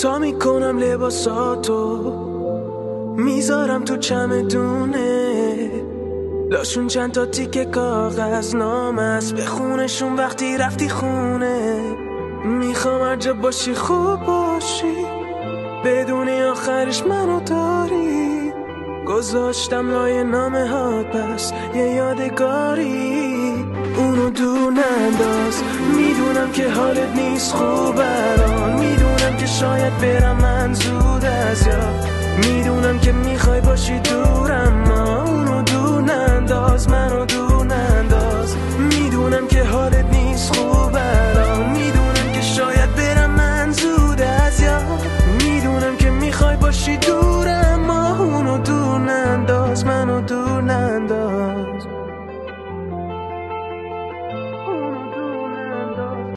تا میکنم لباساتو میذارم تو چمدونه، لاشون چند تا تیکه کاغذ نام است، بخونشون وقتی رفتی خونه. میخوام هر جا باشی خوب باشی، بدونی آخرش منو داری. گذاشتم لای نامه هات بس یه یادگاری، اونو دور ننداز. میدونم که حالت نیست خوب الان، میدونم که شاید برم من زود از یاد، میدونم که میخوای باشی دورم، اما اونو دور ننداز، منو دور ننداز. میدونم که حالت